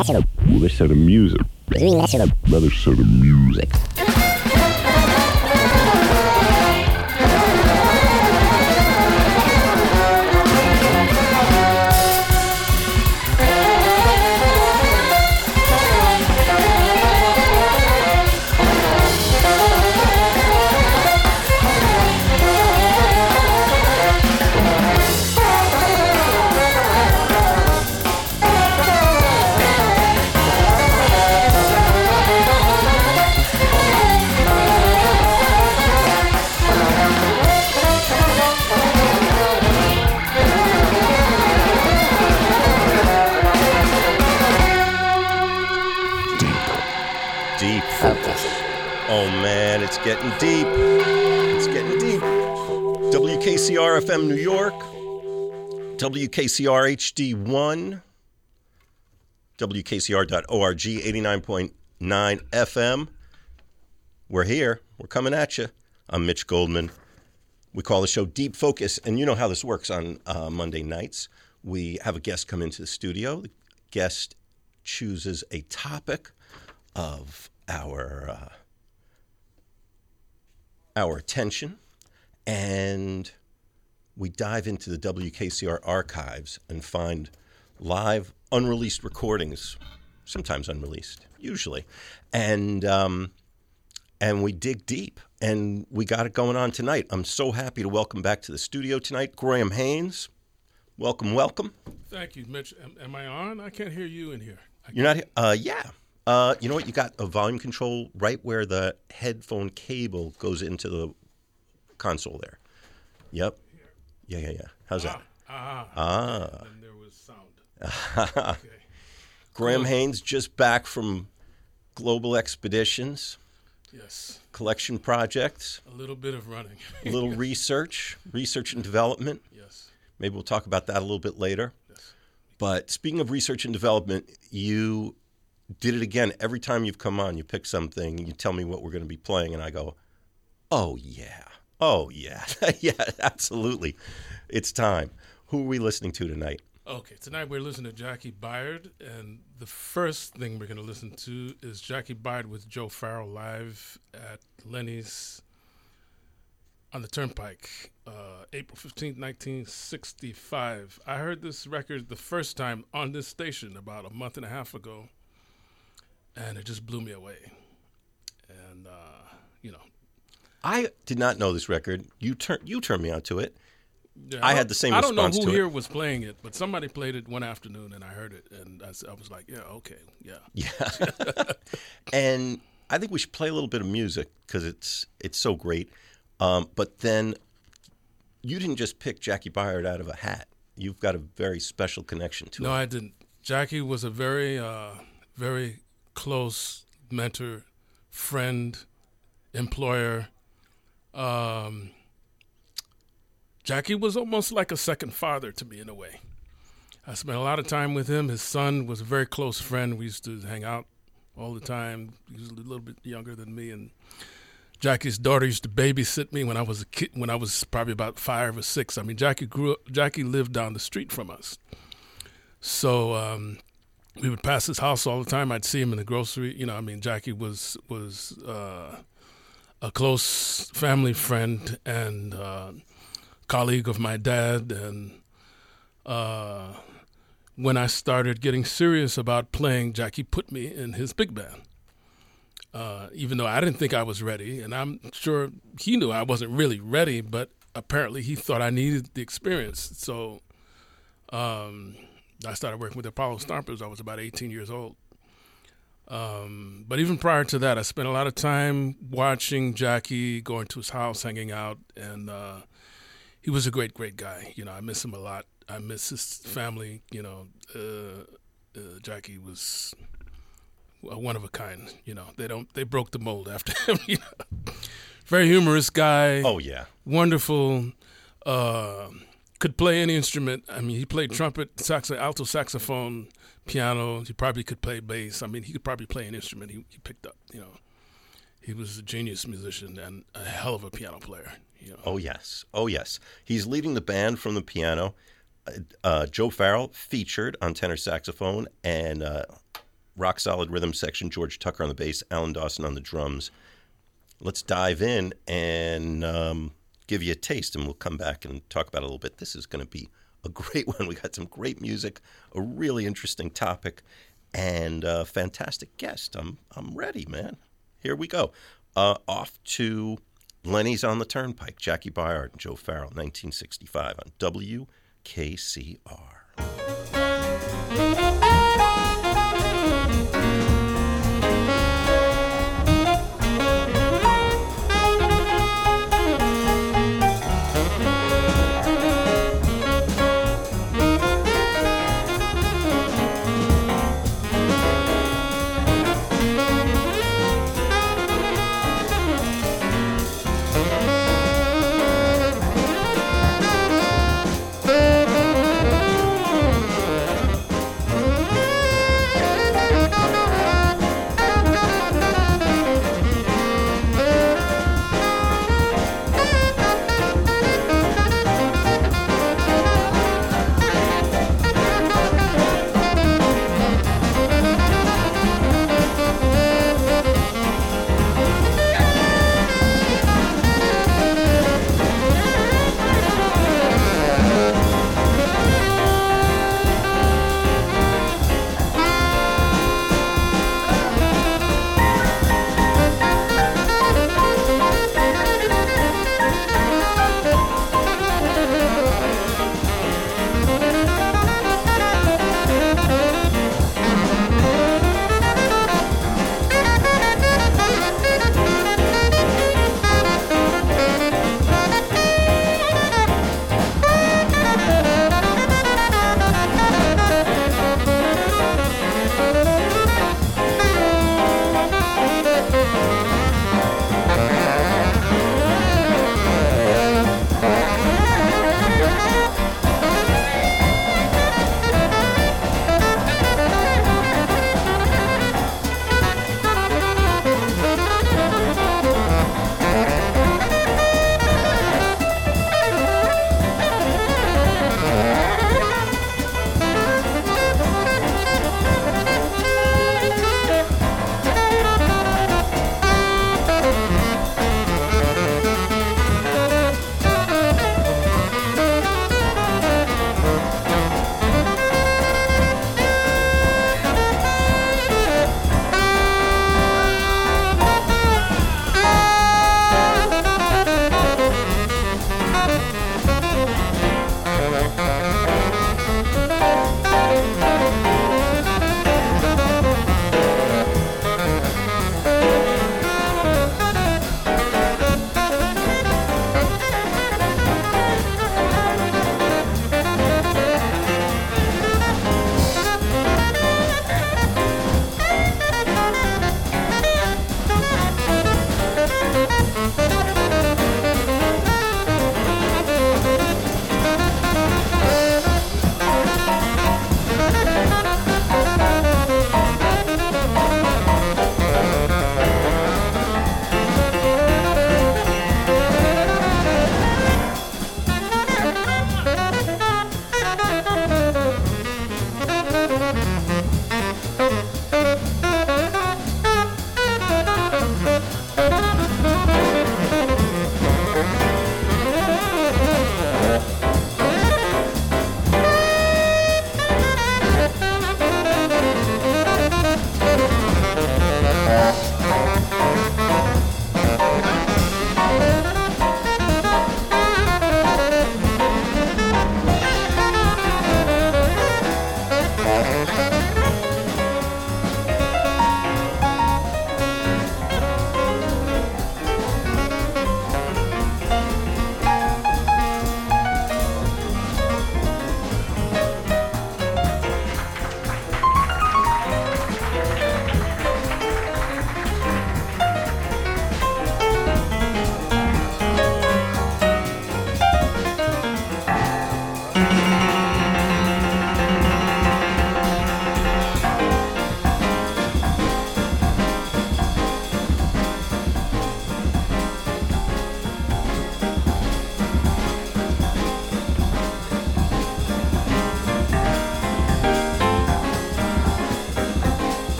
Let's set the music. Let's set the music. Oh man, it's getting deep. It's getting deep. WKCR FM New York, WKCR HD1, WKCR.org, 89.9 FM. We're here. We're coming at you. I'm Mitch Goldman. We call the show Deep Focus, and you know how this works on Monday nights. We have a guest come into the studio. The guest chooses a topic of our attention, and we dive into the WKCR archives and find live, unreleased recordings, sometimes unreleased, usually, and we dig deep, and we got it going on tonight. I'm so happy to welcome back to the studio tonight Graham Haynes. Welcome, welcome. Thank you, Mitch. Am I on? I can't hear you in here. You're not here? Yeah. You know what? You got a volume control right where the headphone cable goes into the console there. Yep. Yeah. How's that? And there was sound. Okay. Graham Haynes just back from Global Expeditions. Yes. Collection projects. A little bit of running. A little research and development. Yes. Maybe we'll talk about that a little bit later. Yes. But speaking of research and development, you did it again. Every time you've come on, you pick something, you tell me what we're going to be playing, and I go, oh, yeah. Yeah, absolutely. It's time. Who are we listening to tonight? Okay, tonight we're listening to Jackie Byard, and the first thing we're going to listen to is Jackie Byard with Joe Farrell live at Lenny's on the Turnpike, April 15th, 1965. I heard this record the first time on this station about a month and a half ago, and it just blew me away. And, I did not know this record. You turned me onto it. Yeah, I had the same response to it. I don't know who here was playing it, but somebody played it one afternoon, and I heard it, and I was like, yeah, okay, yeah. Yeah. And I think we should play a little bit of music because it's so great. But then you didn't just pick Jackie Byard out of a hat. You've got a very special connection to him. No, I didn't. Jackie was a very, very close mentor, friend, employer. Jackie was almost like a second father to me in a way. I spent a lot of time with him. His son was a very close friend. We used to hang out all the time. He was a little bit younger than me, and Jackie's daughter used to babysit me when I was a kid. When I was probably about 5 or 6. I mean, Jackie lived down the street from us, so we would pass his house all the time. I'd see him in the grocery. Jackie was a close family friend and colleague of my dad. And when I started getting serious about playing, Jackie put me in his big band. Even though I didn't think I was ready, and I'm sure he knew I wasn't really ready, but apparently he thought I needed the experience. So I started working with the Apollo Stompers. I was about 18 years old. But even prior to that, I spent a lot of time watching Jackie, going to his house, hanging out, and he was a great, great guy. I miss him a lot. I miss his family. Jackie was one of a kind. They broke the mold after him. Very humorous guy. Oh yeah, wonderful. Could play any instrument. I mean, he played trumpet, alto saxophone, piano. He probably could play bass. I mean, he could probably play an instrument he picked up. He was a genius musician and a hell of a piano player. Oh yes. He's leading the band from the piano. Joe Farrell featured on tenor saxophone, and rock solid rhythm section, George Tucker on the bass, Alan Dawson on the drums. Let's dive in and give you a taste, and we'll come back and talk about it a little bit. This is going to be a great one. We got some great music, a really interesting topic, and a fantastic guest. I'm ready, man. Here we go. Off to Lenny's on the Turnpike, Jackie Byard and Joe Farrell, 1965 on WKCR.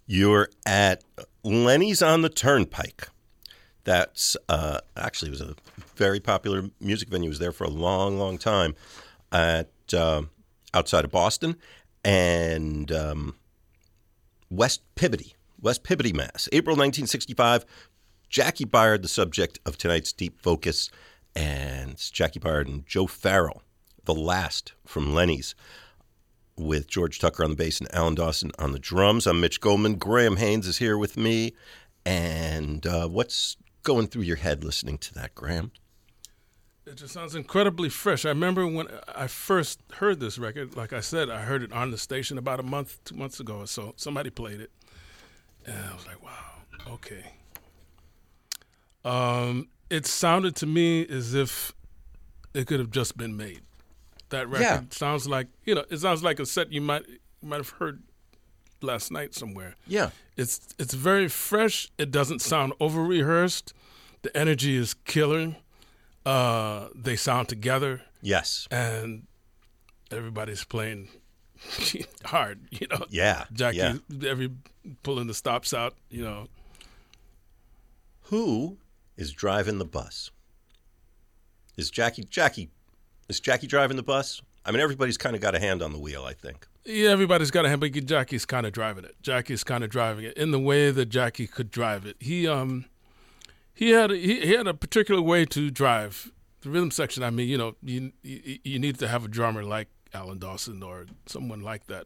You're at Lenny's on the Turnpike. That's actually was a very popular music venue. It was there for a long, long time at outside of Boston and West Peabody, Mass. April 1965. Jackie Byard, the subject of tonight's Deep Focus, and it's Jackie Byard and Joe Farrell, the last from Lenny's, with George Tucker on the bass and Alan Dawson on the drums. I'm Mitch Goldman. Graham Haynes is here with me. And what's going through your head listening to that, Graham? It just sounds incredibly fresh. I remember when I first heard this record, like I said, I heard it on the station about 2 months ago or so. Somebody played it. And I was like, wow, okay. It sounded to me as if it could have just been made. That record sounds like, it sounds like a set you might have heard last night somewhere. Yeah. It's very fresh. It doesn't sound over-rehearsed. The energy is killer. They sound together. Yes. And everybody's playing hard, Yeah. Jackie, pulling the stops out, Who is driving the bus? Is Jackie driving the bus? I mean, everybody's kind of got a hand on the wheel, I think. Yeah, everybody's got a hand, but Jackie's kind of driving it. Jackie's kind of driving it in the way that Jackie could drive it. He had a particular way to drive the rhythm section. I mean, you need to have a drummer like Alan Dawson or someone like that.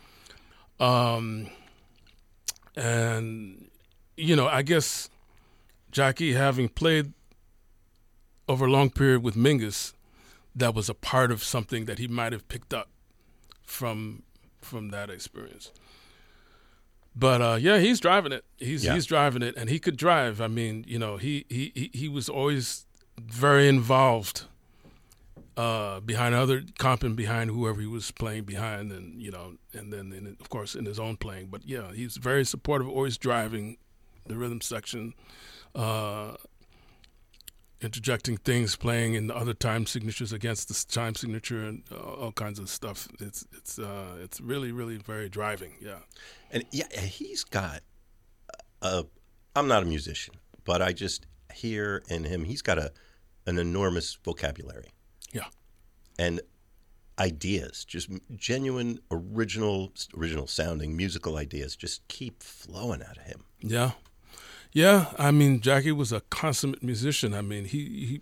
And I guess Jackie, having played over a long period with Mingus, that was a part of something that he might have picked up from that experience. But he's driving it. He's driving it, and he could drive. I mean, he was always very involved behind comping behind whoever he was playing behind, and and then of course in his own playing. But yeah, he's very supportive, always driving the rhythm section. Interjecting things, playing in the other time signatures against the time signature, and all kinds of stuff. It's really, really very driving. Yeah, and he's got. I'm not a musician, but I just hear in him he's got an enormous vocabulary. Yeah, and ideas, just genuine, original sounding musical ideas, just keep flowing out of him. Yeah. Yeah, I mean, Jackie was a consummate musician. I mean, he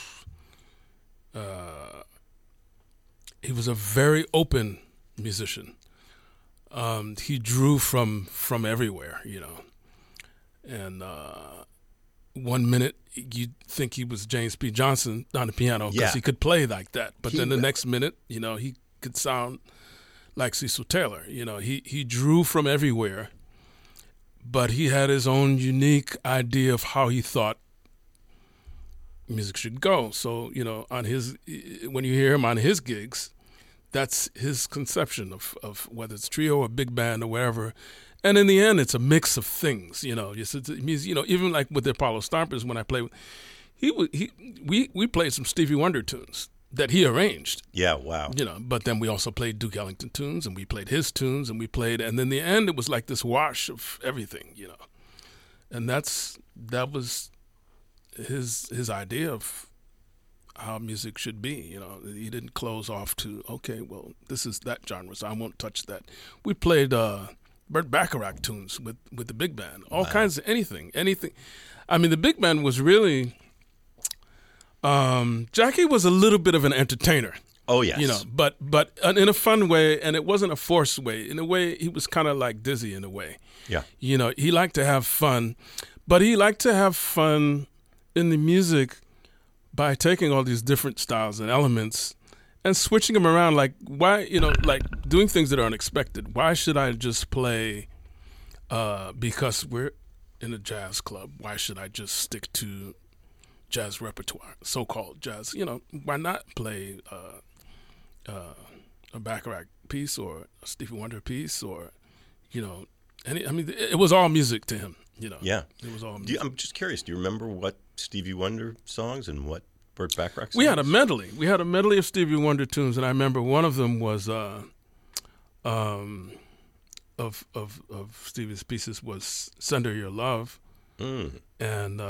was a very open musician. He drew from everywhere, And 1 minute you'd think he was James P. Johnson on the piano because he could play like that. But then the next minute, he could sound like Cecil Taylor. He drew from everywhere. But he had his own unique idea of how he thought music should go. So, when you hear him on his gigs, that's his conception of whether it's trio or big band or whatever. And in the end, it's a mix of things, even like with the Apollo Stompers when I played, we played some Stevie Wonder tunes that he arranged. Yeah, wow. But then we also played Duke Ellington tunes, and we played his tunes, and then in the end, it was like this wash of everything, And that was his idea of how music should be, He didn't close off to, okay, well, this is that genre, so I won't touch that. We played Burt Bacharach tunes with the big band, all kinds of anything. I mean, the big band was really... Jackie was a little bit of an entertainer. Oh, yes. But in a fun way, and it wasn't a forced way. In a way, he was kind of like Dizzy in a way. Yeah. He liked to have fun, but he liked to have fun in the music by taking all these different styles and elements and switching them around. Like, why, like doing things that are unexpected. Why should I just play because we're in a jazz club? Why should I just stick to jazz repertoire, so-called jazz? Why not play a Bacharach piece or a Stevie Wonder piece or, it was all music to him, Yeah. It was all music. I'm just curious, do you remember what Stevie Wonder songs and what Burt Bacharach songs? We had a medley. We had a medley of Stevie Wonder tunes, and I remember one of them was of Stevie's pieces was "Send Her Your Love," and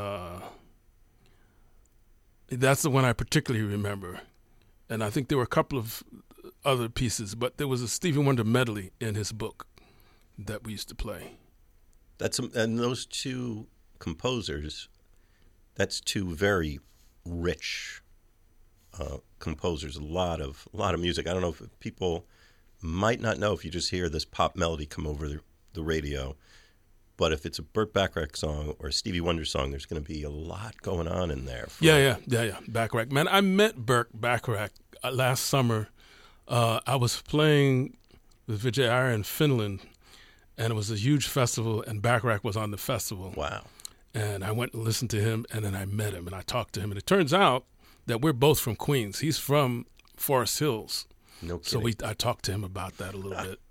that's the one I particularly remember. And I think there were a couple of other pieces, but there was a Stevie Wonder medley in his book that we used to play. And those two composers, that's two very rich composers. A lot of music. I don't know if people might not know if you just hear this pop melody come over the radio, but if it's a Burt Bacharach song or a Stevie Wonder song, there's going to be a lot going on in there. Yeah. Bacharach. Man, I met Burt Bacharach last summer. I was playing with Vijay Iyer in Finland, and it was a huge festival, and Bacharach was on the festival. Wow. And I went and listened to him, and then I met him, and I talked to him. And it turns out that we're both from Queens. He's from Forest Hills. No kidding. So I talked to him about that a little bit.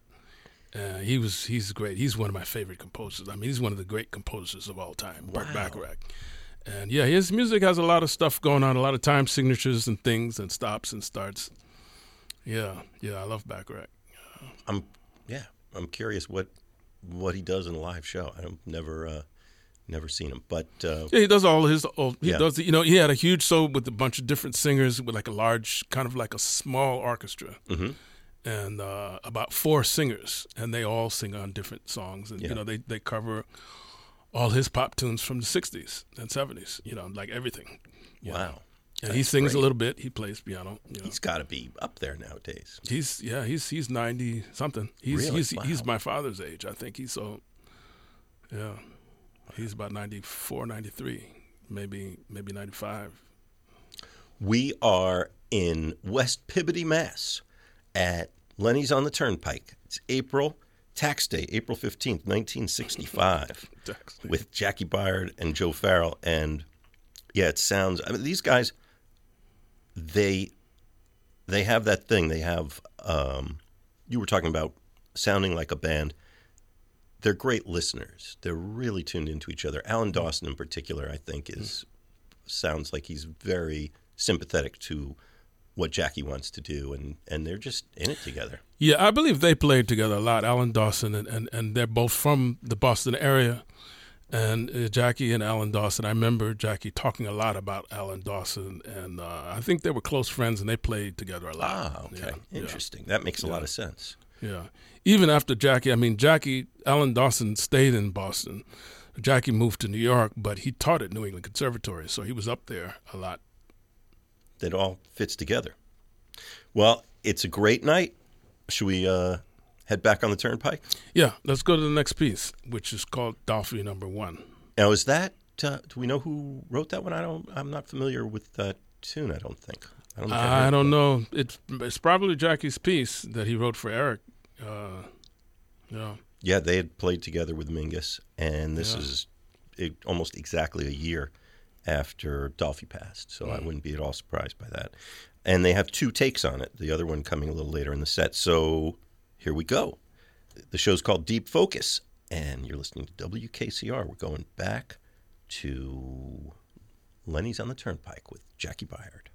He's great. He's one of my favorite composers. I mean, he's one of the great composers of all time, Burt Bacharach. And yeah, his music has a lot of stuff going on, a lot of time signatures and things and stops and starts. Yeah, I love Bacharach. I'm curious what he does in a live show. I've never seen him, but he does all his. Does. He had a huge show with a bunch of different singers with like a large, kind of like a small orchestra, and about 4 singers, and they all sing on different songs, and they cover all his pop tunes from the '60s and '70s. Like everything. Wow. And he sings a little bit. He plays piano. He's got to be up there nowadays. He's 90 something. He's my father's age. I think he's so. Yeah, he's about 94, 93, maybe 95. We are in West Peabody, Mass, at Lenny's on the Turnpike. It's Tax Day, April 15th, 1965, with Jackie Byard and Joe Farrell. And yeah, it sounds. I mean, these guys. They have that thing. They have, you were talking about sounding like a band. They're great listeners. They're really tuned into each other. Alan Dawson in particular, I think, sounds like he's very sympathetic to what Jackie wants to do, and they're just in it together. Yeah, I believe they played together a lot, Alan Dawson, and they're both from the Boston area. And Jackie and Alan Dawson, I remember Jackie talking a lot about Alan Dawson, and I think they were close friends, and they played together a lot. Ah, okay. Interesting. That makes a lot of sense. Yeah. Even after Jackie, Alan Dawson stayed in Boston. Jackie moved to New York, but he taught at New England Conservatory, so he was up there a lot. It all fits together. Well, it's a great night. Should we head back on the Turnpike? Yeah, let's go to the next piece, which is called Dolphy No. 1. Now, is that, do we know who wrote that one? I'm not familiar with that tune, I don't think. I don't know. It's probably Jackie's piece that he wrote for Eric. Yeah, they had played together with Mingus, and this is almost exactly a year after Dolphy passed, so I wouldn't be at all surprised by that. And they have 2 takes on it, the other one coming a little later in the set. So here we go. The show's called Deep Focus, and you're listening to WKCR. We're going back to Lenny's on the Turnpike with Jackie Byard.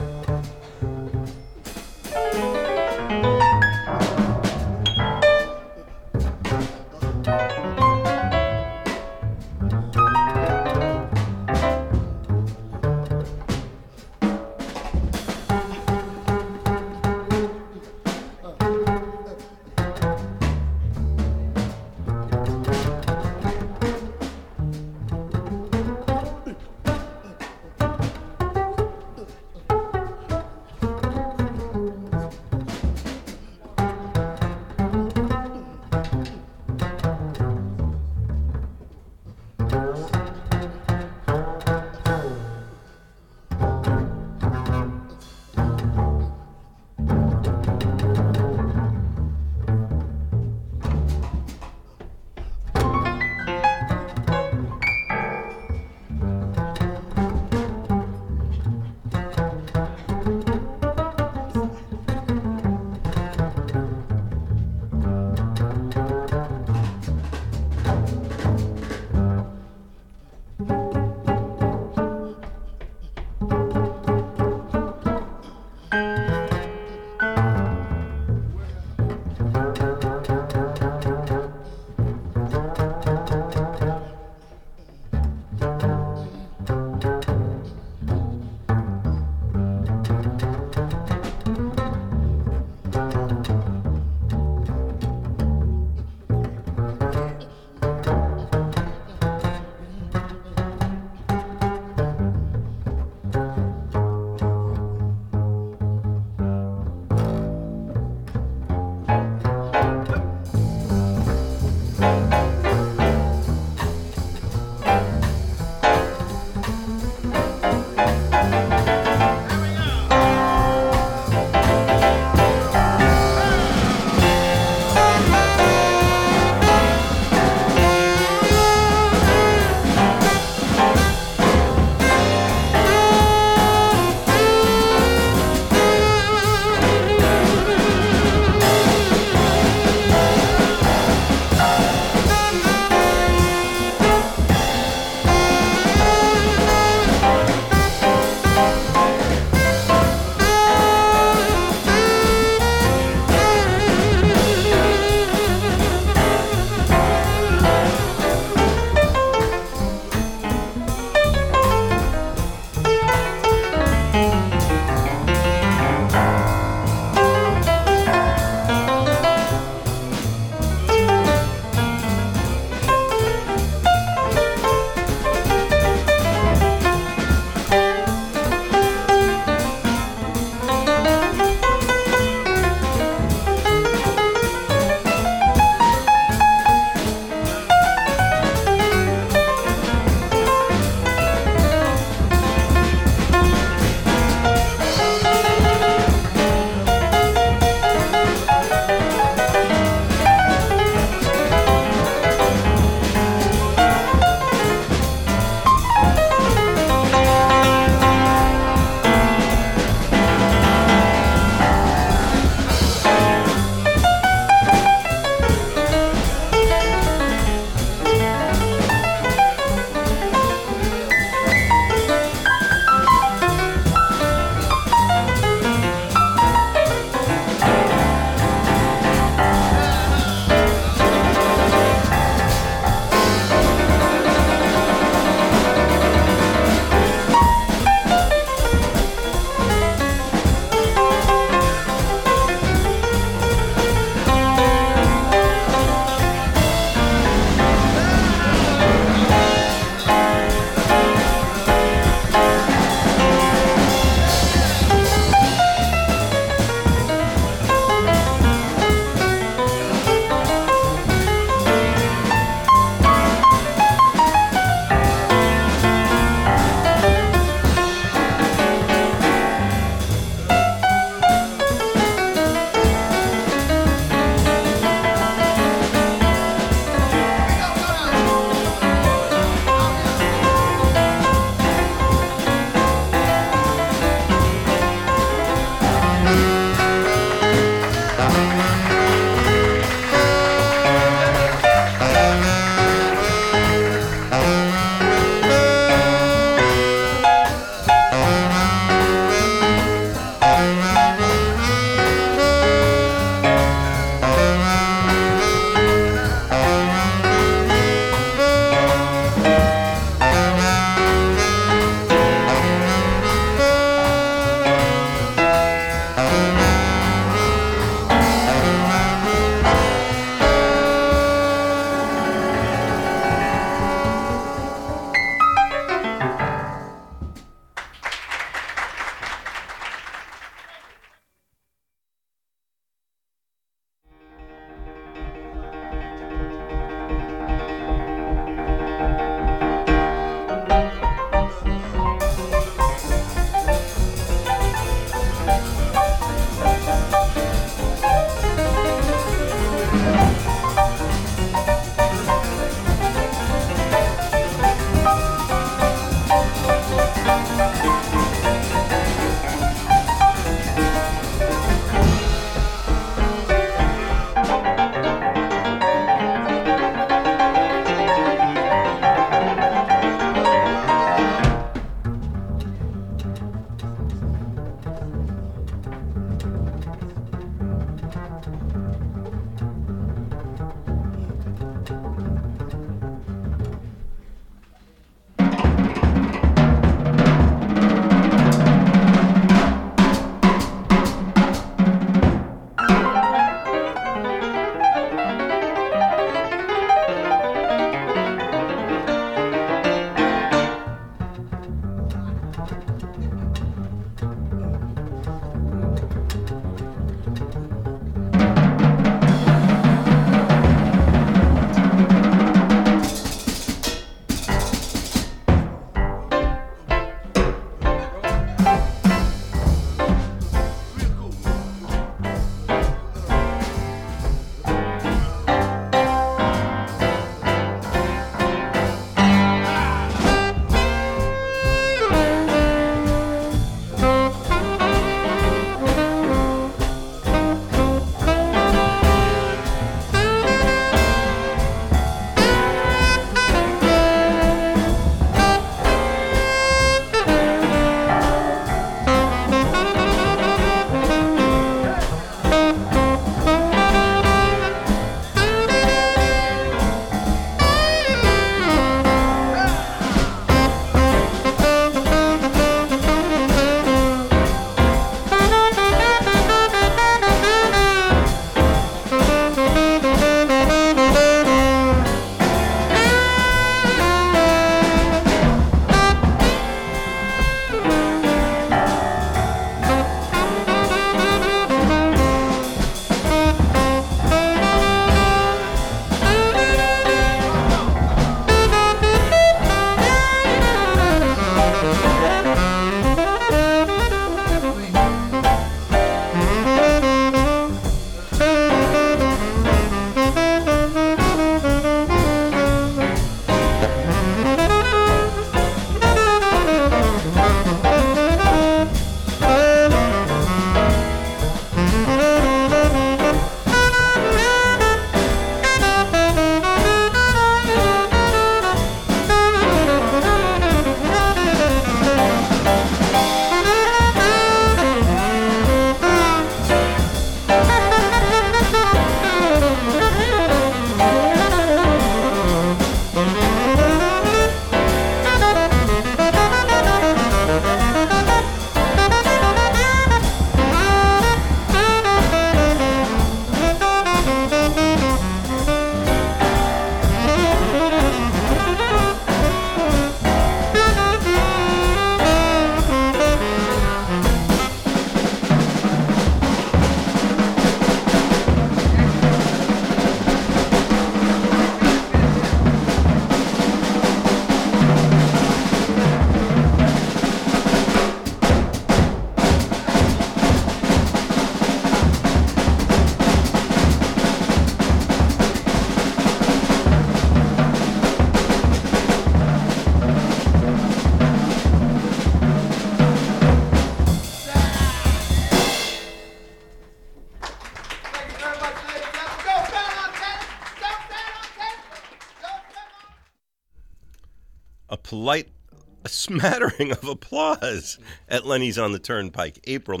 A smattering of applause at Lenny's on the Turnpike, April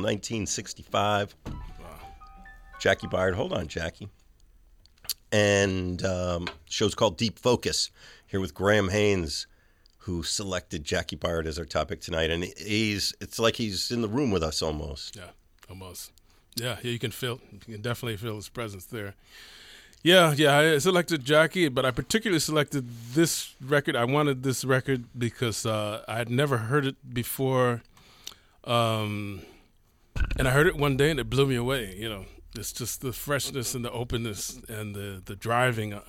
1965. Jackie Byard, hold on, Jackie. And show's called Deep Focus, here with Graham Haynes, who selected Jackie Byard as our topic tonight. And it's like he's in the room with us almost. Yeah, almost. Yeah, you can definitely feel his presence there. Yeah, I selected Jackie, but I particularly selected this record. I wanted this record because I had never heard it before, and I heard it one day and it blew me away. You know, it's just the freshness and the openness and the drivingness.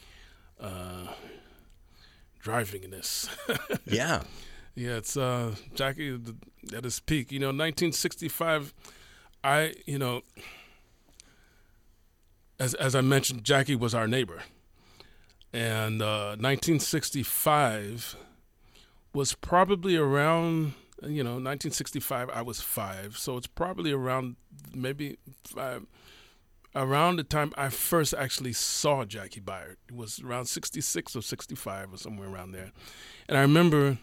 Yeah, it's Jackie at his peak. 1965. As I mentioned, Jackie was our neighbor. And 1965 was probably around, 1965, I was 5. So it's probably around around the time I first actually saw Jackie Byard. It was around 66 or 65 or somewhere around there. And I remember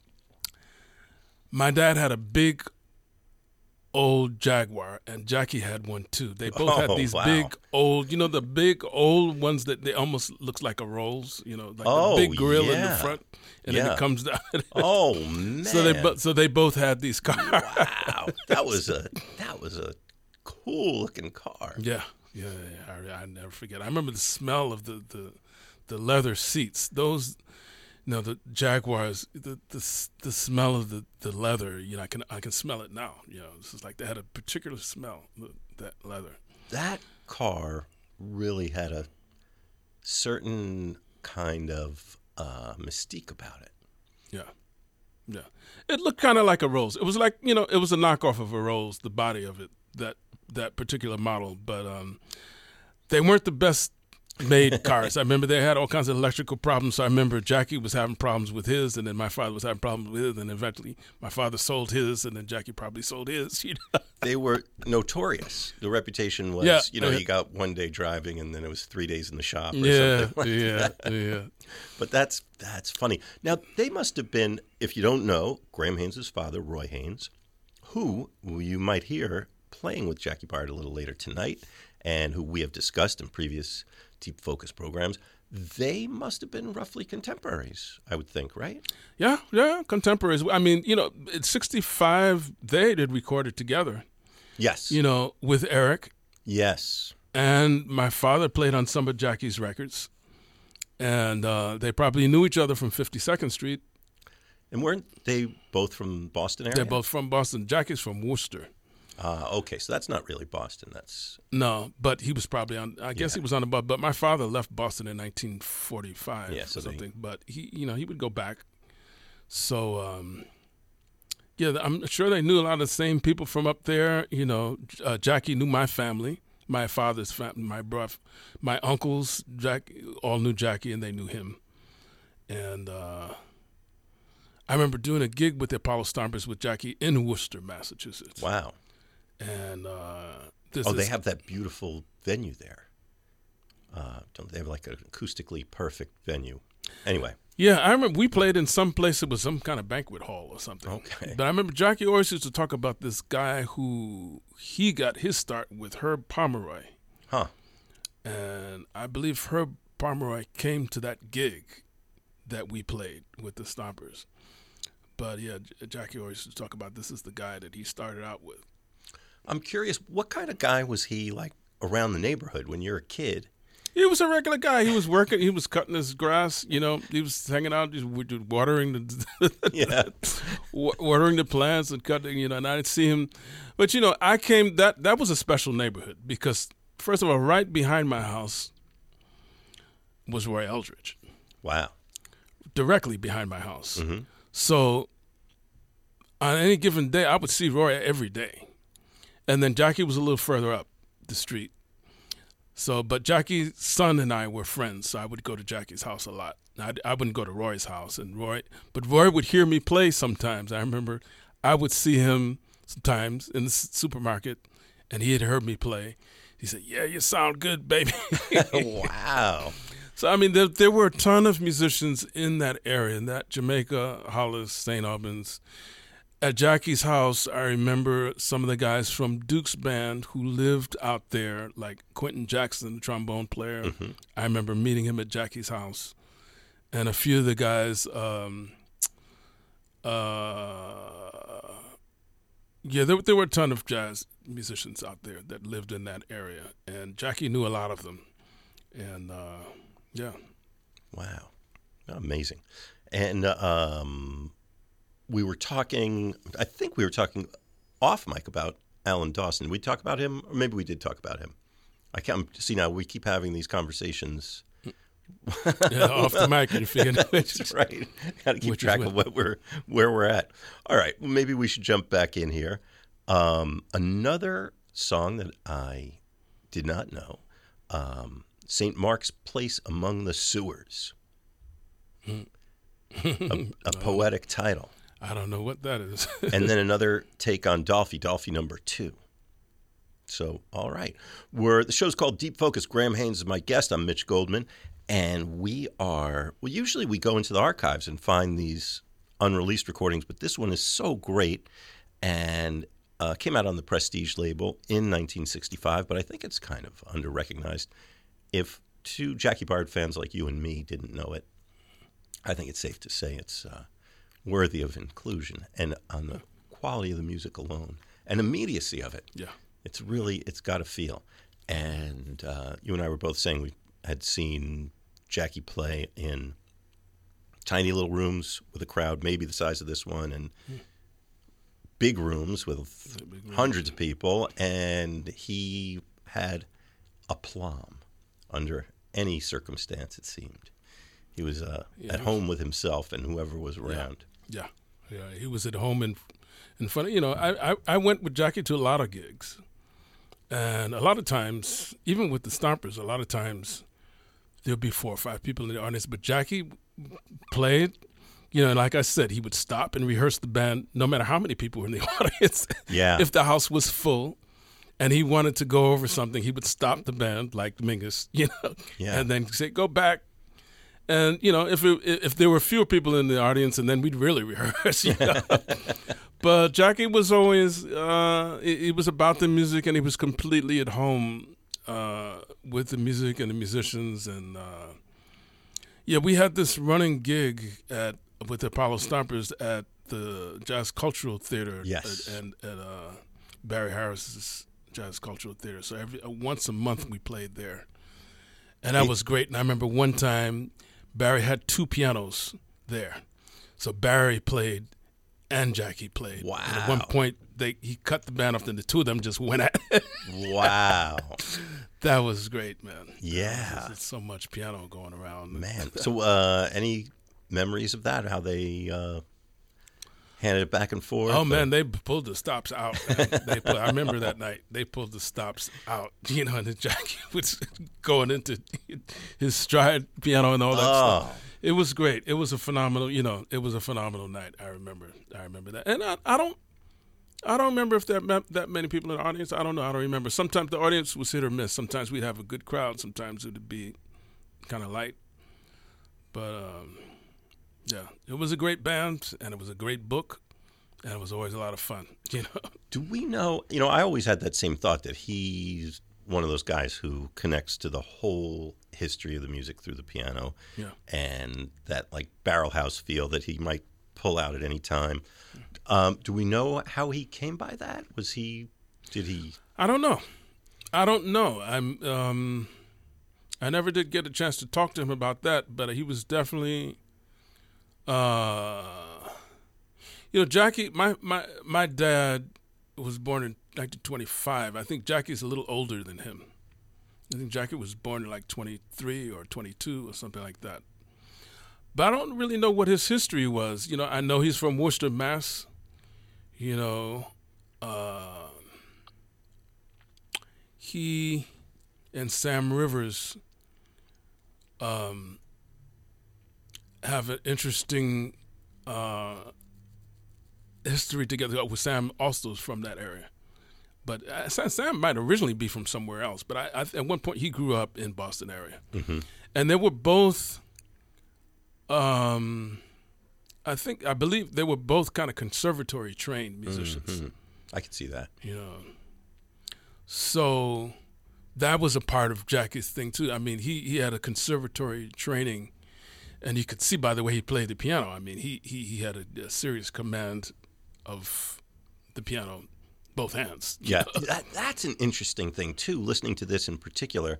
my dad had a big old Jaguar, and Jackie had one too. They both had these big old, the big old ones that they almost looks like a Rolls, like the big grill in the front, and then it comes down. Oh man! So they both had these cars. Wow, that was a cool looking car. Yeah. I never forget. I remember the smell of the leather seats. Those, No, the Jaguars, the smell of the leather, you know, I can smell it now. You know, this is like they had a particular smell, that leather. That car really had a certain kind of mystique about it. Yeah. Yeah. It looked kind of like a Rolls. It was like, you know, it was a knockoff of a Rolls, the body of it, that particular model. But they weren't the best made cars. I remember they had all kinds of electrical problems. So I remember Jackie was having problems with his, and then my father was having problems with his, and eventually my father sold his, and then Jackie probably sold his. You know? They were notorious. The reputation was, Yeah. you know, you got one day driving, and then it was 3 days in the shop or Yeah, something like that. yeah. But that's funny. Now, they must have been, if you don't know, Graham Haynes' father, Roy Haynes, who you might hear playing with Jackie Byard a little later tonight, and who we have discussed in previous Deep Focus programs. They must have been roughly contemporaries, I would think, right? Yeah, contemporaries. I mean, you know, at 65, they did record it together, Yes. you know, with Eric. Yes. And my father played on some of Jackie's records. And they probably knew each other from 52nd Street. And weren't they both from Boston area? They're both from Boston. Jackie's from Worcester. Okay, so that's not really Boston. That's No, but he was probably on, I guess he was on the bus. But my father left Boston in 1945 Yeah, or so something. But he, you know, he would go back. So, yeah, I'm sure they knew a lot of the same people from up there. You know, Jackie knew my family, my father's family, my brother, my uncles. Jackie all knew Jackie, and they knew him. And I remember doing a gig with the Apollo Stompers with Jackie in Worcester, Massachusetts. wow. And They have that beautiful venue there. Don't they have like an acoustically perfect venue? Anyway. Yeah, I remember we played in some place. It was some kind of banquet hall or something. Okay. But I remember Jackie always used to talk about this guy who he got his start with Herb Pomeroy. Huh. And I believe Herb Pomeroy came to that gig that we played with the Stompers. But yeah, Jackie always used to talk about this is the guy that he started out with. I'm curious, what kind of guy was he like around the neighborhood when you're a kid? He was a regular guy. He was working. He was cutting his grass. You know, he was hanging out, just watering the watering the plants and cutting. You know, and I'd see him. But you know, I came. That was a special neighborhood because first of all, right behind my house was Roy Eldridge. Wow. Directly behind my house. Mm-hmm. So on any given day, I would see Roy every day. And then Jackie was a little further up the street. So, but Jackie's son and I were friends, so I would go to Jackie's house a lot. I wouldn't go to Roy's house, but Roy would hear me play sometimes. I remember I would see him sometimes in the supermarket, and he had heard me play. He said, "Yeah, you sound good, baby." Wow. So, I mean, there were a ton of musicians in that area, in that Jamaica, Hollis, St. Albans. At Jackie's house, I remember some of the guys from Duke's band who lived out there, like Quentin Jackson, the trombone player. Mm-hmm. I remember meeting him at Jackie's house. And a few of the guys, there were a ton of jazz musicians out there that lived in that area. And Jackie knew a lot of them. And, yeah. Wow. Amazing. And I think we were talking off mic about Alan Dawson. Did we talk about him? Or maybe we did talk about him. I can't see now. We keep having these conversations. Yeah, off the mic. You're figuring That's right. Got to keep track of where we're at. All right. Well, maybe we should jump back in here. Another song that I did not know, St. Mark's Place Among the Sewers. A poetic title. I don't know what that is. And then another take on Dolphy number 2. So, all right. The show's called Deep Focus. Graham Haynes is my guest. I'm Mitch Goldman. And usually we go into the archives and find these unreleased recordings, but this one is so great and came out on the Prestige label in 1965, but I think it's kind of under-recognized. If two Jackie Byard fans like you and me didn't know it, I think it's safe to say it's worthy of inclusion, and on the quality of the music alone and immediacy of it. Yeah. It's got a feel. And you and I were both saying we had seen Jackie play in tiny little rooms with a crowd maybe the size of this one, and big rooms with hundreds of people. And he had aplomb under any circumstance, it seemed. He was at home with himself and whoever was around. Yeah. He was at home in front of, I went with Jackie to a lot of gigs. And a lot of times, even with the Stompers, a lot of times there'll be 4 or 5 people in the audience. But Jackie played, and like I said, he would stop and rehearse the band no matter how many people were in the audience. Yeah. If the house was full and he wanted to go over something, he would stop the band like Mingus, and then say, go back. And, if there were fewer people in the audience, and then we'd really rehearse, But Jackie was always, it was about the music, and he was completely at home with the music and the musicians. And, we had this running gig with the Apollo Stompers at the Jazz Cultural Theater. Yes. And at Barry Harris's Jazz Cultural Theater. So once a month we played there. And that was great. And I remember one time Barry had 2 pianos there. So Barry played and Jackie played. Wow. And at one point, he cut the band off, and the 2 of them just went at it. Wow. That was great, man. Yeah. There's so much piano going around. Man. So any memories of that, how they handed it back and forth? Oh, man, they pulled the stops out. I remember that night. They pulled the stops out, and then Jackie was going into his stride piano and all that stuff. It was great. It was a phenomenal, it was a phenomenal night. I remember that. And I don't remember if there were that many people in the audience. I don't know. I don't remember. Sometimes the audience was hit or miss. Sometimes we'd have a good crowd. Sometimes it would be kind of light. But, it was a great band, and it was a great book, and it was always a lot of fun, Do we know, I always had that same thought that he's one of those guys who connects to the whole history of the music through the piano, and that like barrel house feel that he might pull out at any time. Do we know how he came by that? Did he? I don't know. I never did get a chance to talk to him about that, but he was definitely, Jackie, my dad was born in 1925. I think Jackie's a little older than him. I think Jackie was born in like 23 or 22 or something like that. But I don't really know what his history was. I know he's from Worcester, Mass. He and Sam Rivers have an interesting history together. With Sam also is from that area. But Sam might originally be from somewhere else. But at one point he grew up in Boston area. Mm-hmm. And they were both, I believe they were both kind of conservatory trained musicians. Mm-hmm. I could see that. So that was a part of Jackie's thing too. I mean, he had a conservatory training, and you could see by the way he played the piano. I mean, he had a serious command of the piano, both hands. Yeah, that's an interesting thing too. Listening to this in particular,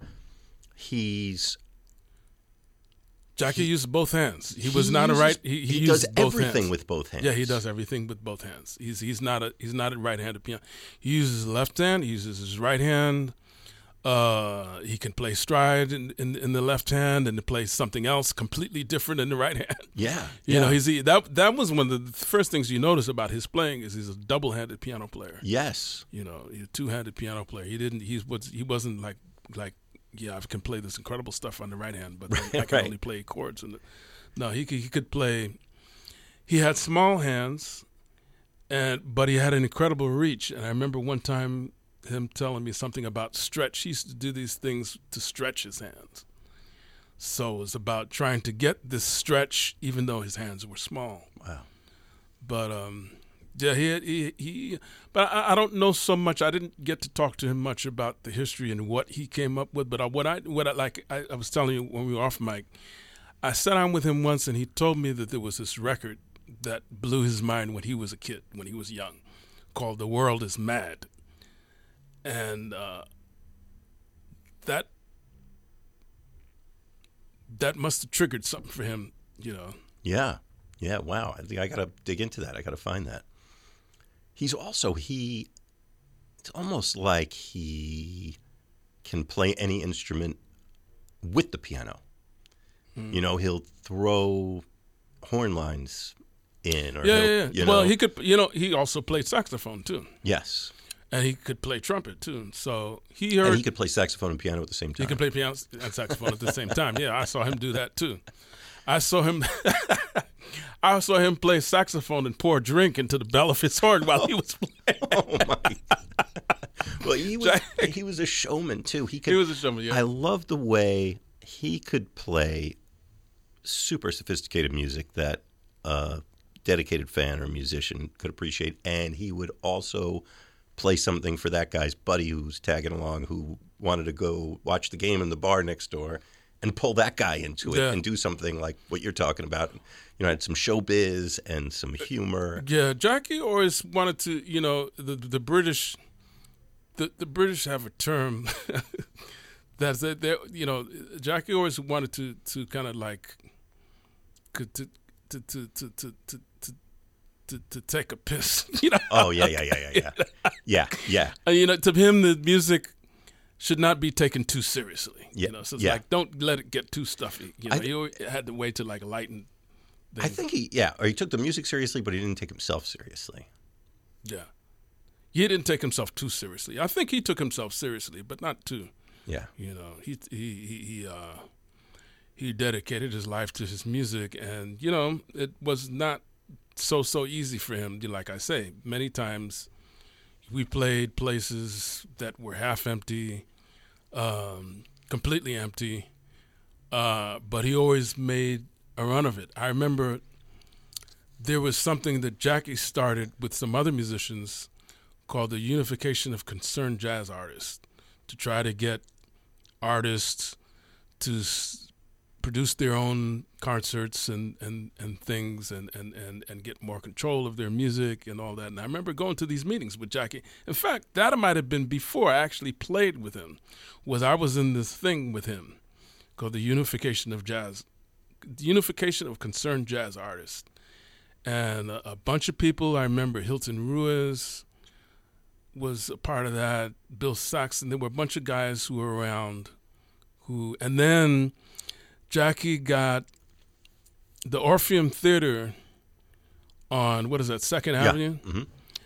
Jackie used both hands. He was not a right. He does used both everything hands. with both hands. Yeah, he does everything with both hands. He's not a right-handed piano. He uses his left hand. He uses his right hand. He can play stride in the left hand and to play something else completely different in the right hand. Yeah, you know, that was one of the first things you notice about his playing is he's a double-handed piano player. Yes, he's a two-handed piano player. He wasn't like I can play this incredible stuff on the right hand, but I can only play chords. No, he could play. He had small hands, but he had an incredible reach. And I remember one time him telling me something about stretch. He used to do these things to stretch his hands. So it was about trying to get this stretch, even though his hands were small. Wow. But but I don't know so much. I didn't get to talk to him much about the history and what he came up with. But what I was telling you when we were off mic, I sat down with him once and he told me that there was this record that blew his mind when he was a kid, when he was young, called "The World Is Mad," and that must have triggered something for him, Yeah. Yeah. Wow. I think I got to dig into that. I got to find that. He's also, it's almost like he can play any instrument with the piano. You know, he'll throw horn lines in. Or Yeah. You Well, know. he could, he also played saxophone too. Yes. And he could play trumpet too. So And he could play saxophone and piano at the same time. He could play piano and saxophone at the same time. Yeah, I saw him do that too. I saw him play saxophone and pour a drink into the bell of his horn while he was playing. Oh my! Well, he was a showman too. He was a showman. Yeah. I love the way he could play super sophisticated music that a dedicated fan or musician could appreciate, and he would also play something for that guy's buddy who was tagging along, who wanted to go watch the game in the bar next door, and pull that guy into it and do something like what you're talking about. You know, had some showbiz and some humor. Yeah, Jackie always wanted to. You know, the British, the British have a term that's that. You know, Jackie always wanted to kind of like to take a piss. You know. Oh yeah. Yeah. You know, to him, the music should not be taken too seriously. Yeah. You know, so it's like, don't let it get too stuffy. You know, he always had to wait to like lighten things. I think he took the music seriously, but he didn't take himself seriously. Yeah. He didn't take himself too seriously. I think he took himself seriously, but not too. Yeah. You know, he dedicated his life to his music, and you know, it was not so easy for him. Like I say, many times we played places that were half empty, completely empty, but he always made a run of it. I remember there was something that Jackie started with some other musicians called the Unification of Concerned Jazz Artists, to try to get artists to produce their own concerts and things and get more control of their music and all that. And I remember going to these meetings with Jackie. In fact, that might have been before I actually played with him. I was in this thing with him called the Unification of Concerned Jazz Artists. And a bunch of people, I remember Hilton Ruiz was a part of that, Bill Saxon. There were a bunch of guys who were around and then Jackie got the Orpheum Theater on, what is that, 2nd Avenue? Mm-hmm.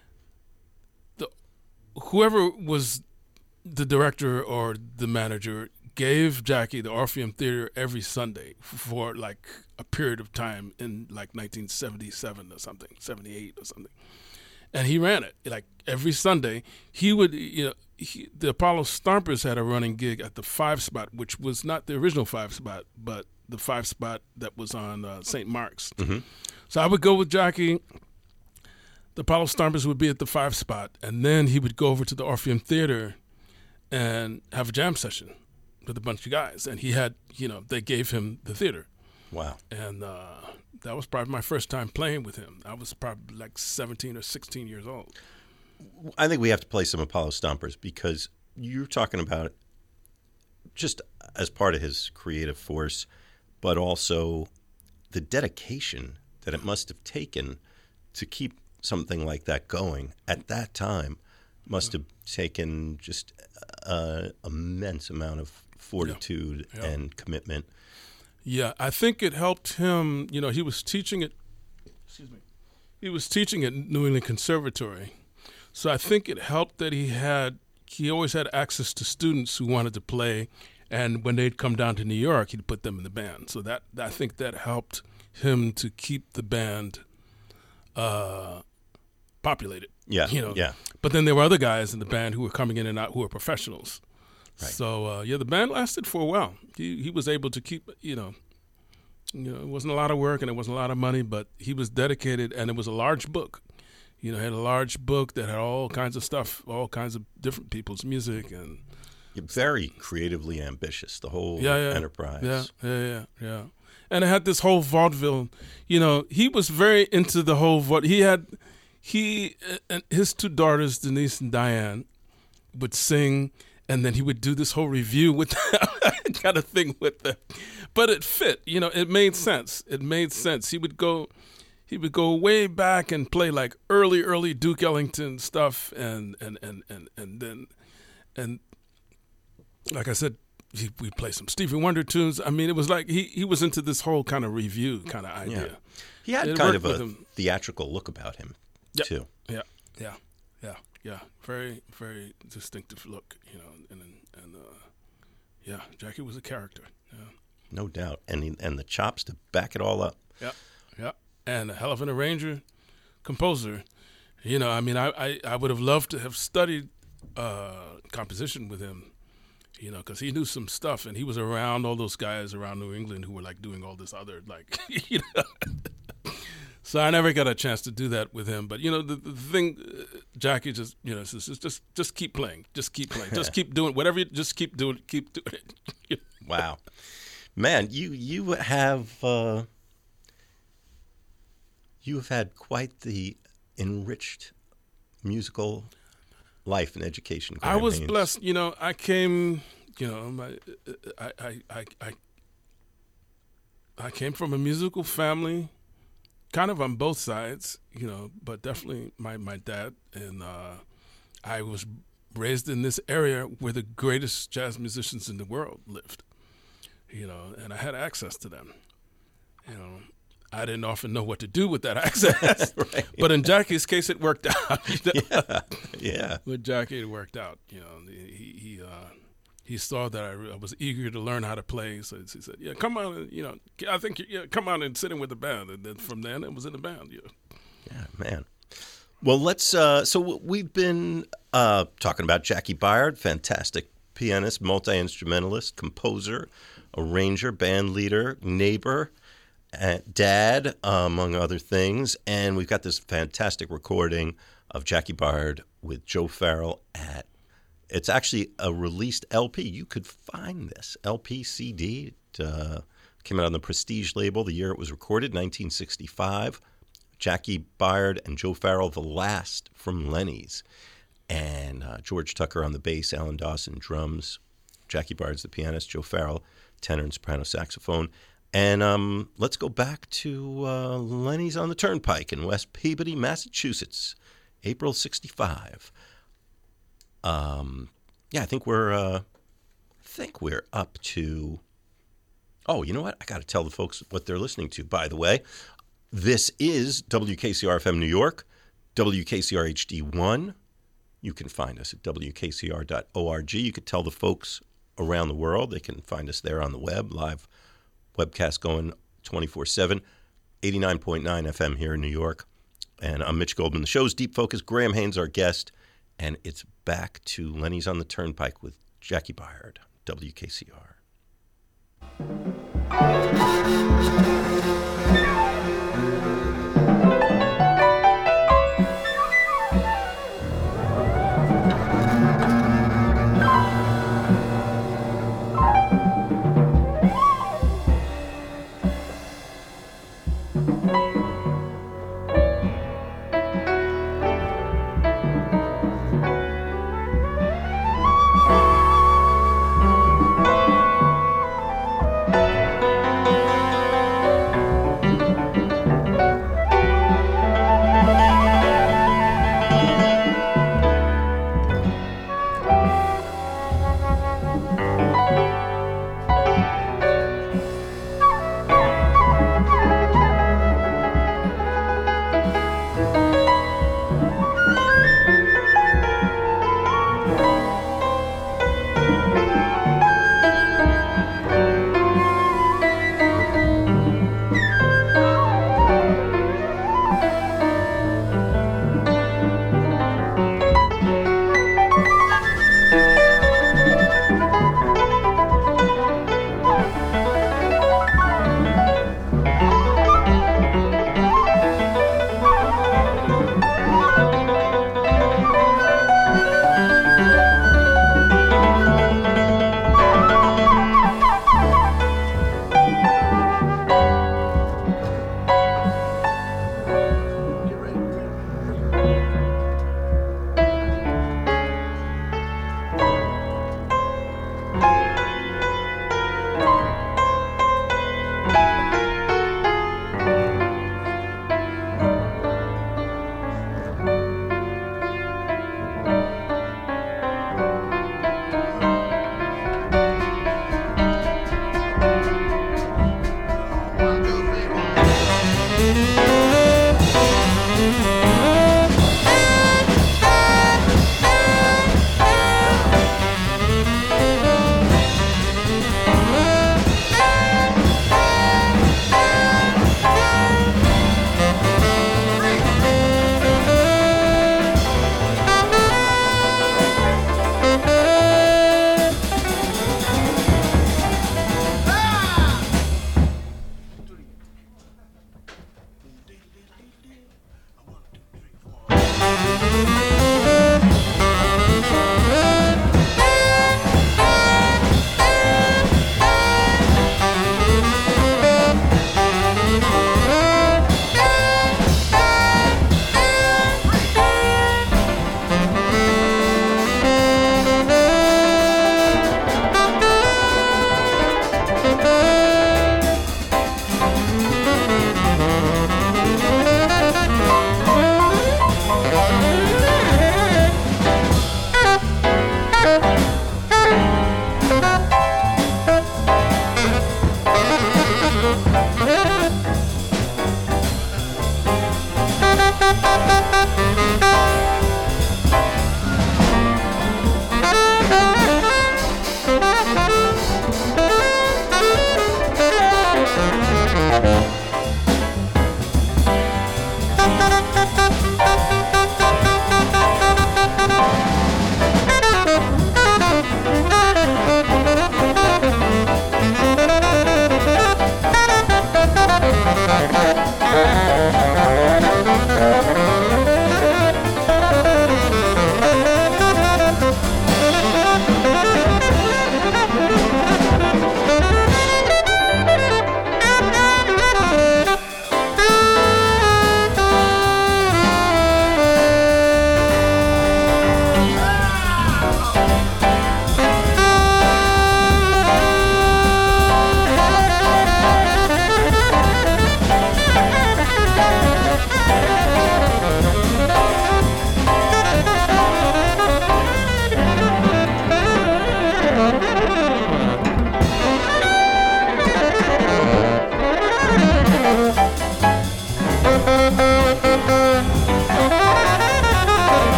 Whoever was the director or the manager gave Jackie the Orpheum Theater every Sunday for like a period of time in like 1977 or something, 78 or something. And he ran it like every Sunday. He would, the Apollo Stompers had a running gig at the 5 spot, which was not the original 5 spot, but the 5 spot that was on St. Mark's. Mm-hmm. So I would go with Jackie. The Apollo Stompers would be at the 5 spot, and then he would go over to the Orpheum Theater and have a jam session with a bunch of guys. And he had, they gave him the theater. Wow. And that was probably my first time playing with him. I was probably like 17 or 16 years old. I think we have to play some Apollo Stompers because you're talking about it just as part of his creative force, but also the dedication that it must have taken to keep something like that going at that time must have taken just an immense amount of fortitude and commitment. Yeah, I think it helped him. He was teaching at New England Conservatory. So I think it helped that he always had access to students who wanted to play, and when they'd come down to New York, he'd put them in the band. So that I think that helped him to keep the band populated. Yeah, yeah. But then there were other guys in the band who were coming in and out who were professionals. Right. So the band lasted for a while. He was able to keep, it wasn't a lot of work and it wasn't a lot of money, but he was dedicated, and it was a large book. He had a large book that had all kinds of stuff, all kinds of different people's music, and very creatively ambitious. The whole enterprise. Yeah. And it had this whole vaudeville. He was very into the whole vaudeville. He and his 2 daughters, Denise and Diane, would sing. and then he would do this whole review with kind of thing with them. But it fit, it made sense. It made sense. He would go way back and play like early Duke Ellington stuff, and then like I said, we play some Stevie Wonder tunes. I mean, it was like he was into this whole kind of review kind of idea. Yeah. He had kind of a theatrical look about him, too. Yeah. Very, very distinctive look, and yeah, Jackie was a character. Yeah. No doubt, and the chops to back it all up. Yeah, and a hell of an arranger, composer. I mean, I would have loved to have studied composition with him, because he knew some stuff, and he was around all those guys around New England who were like doing all this other So I never got a chance to do that with him. But the thing, Jackie just just keep playing, just keep doing whatever. Just keep doing it. Wow, man, you have had quite the enriched musical life and education. I was blessed. I came. I came from a musical family. Kind of on both sides, but definitely my dad. And I was raised in this area where the greatest jazz musicians in the world lived, and I had access to them. I didn't often know what to do with that access, right. But in Jackie's case, it worked out. Yeah. With Jackie, it worked out. He saw that I was eager to learn how to play, so he said, "Yeah, come on, I think come on and sit in with the band." And then from then, it was in the band. Yeah, man. Well, let's. So we've been talking about Jackie Byard, fantastic pianist, multi-instrumentalist, composer, arranger, band leader, neighbor, dad, among other things. And we've got this fantastic recording of Jackie Byard with Joe Farrell at. It's actually a released LP. You could find this LP CD. It came out on the Prestige label the year it was recorded, 1965. Jackie Byard and Joe Farrell, the last from Lenny's. And George Tucker on the bass, Alan Dawson drums. Jackie Byard's the pianist, Joe Farrell, tenor and soprano saxophone. And let's go back to Lenny's on the Turnpike in West Peabody, Massachusetts, April 65. I think we're up to. Oh, you know what? I got to tell the folks what they're listening to. By the way, this is WKCR FM New York, WKCR HD1. You can find us at WKCR.org. You could tell the folks around the world they can find us there on the web, live webcast going 24/7, 89.9 FM here in New York. And I'm Mitch Goldman. The show's Deep Focus. Graham Haynes, our guest. And it's back to Lenny's on the Turnpike with Jackie Byard, WKCR.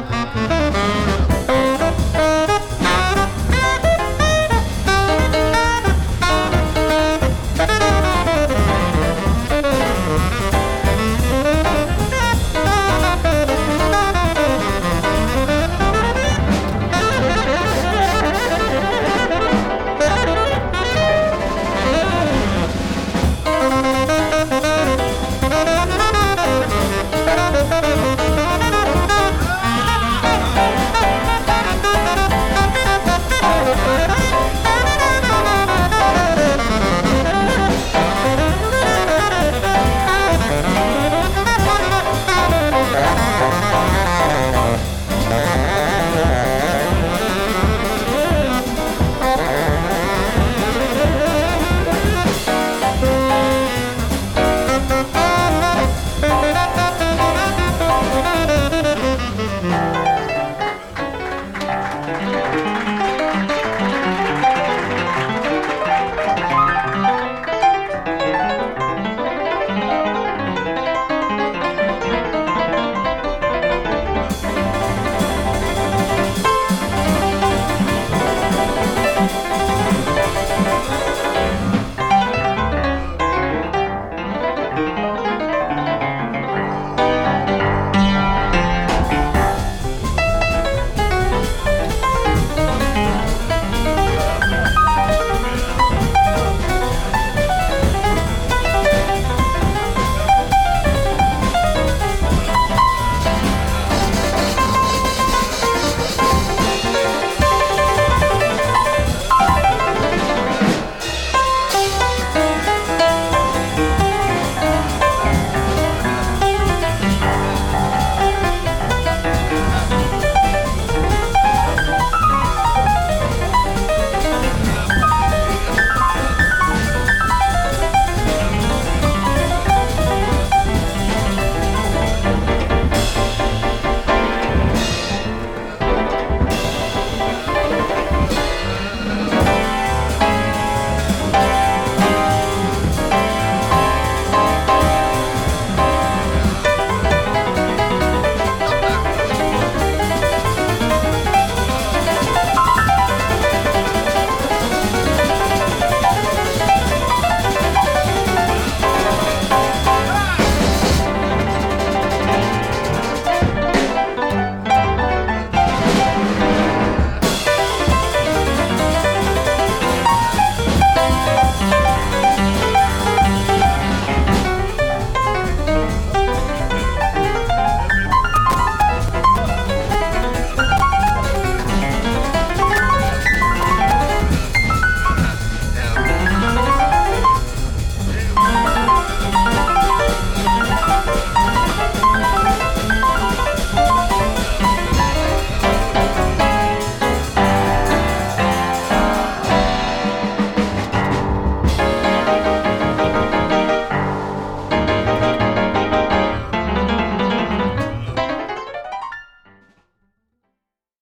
Bye.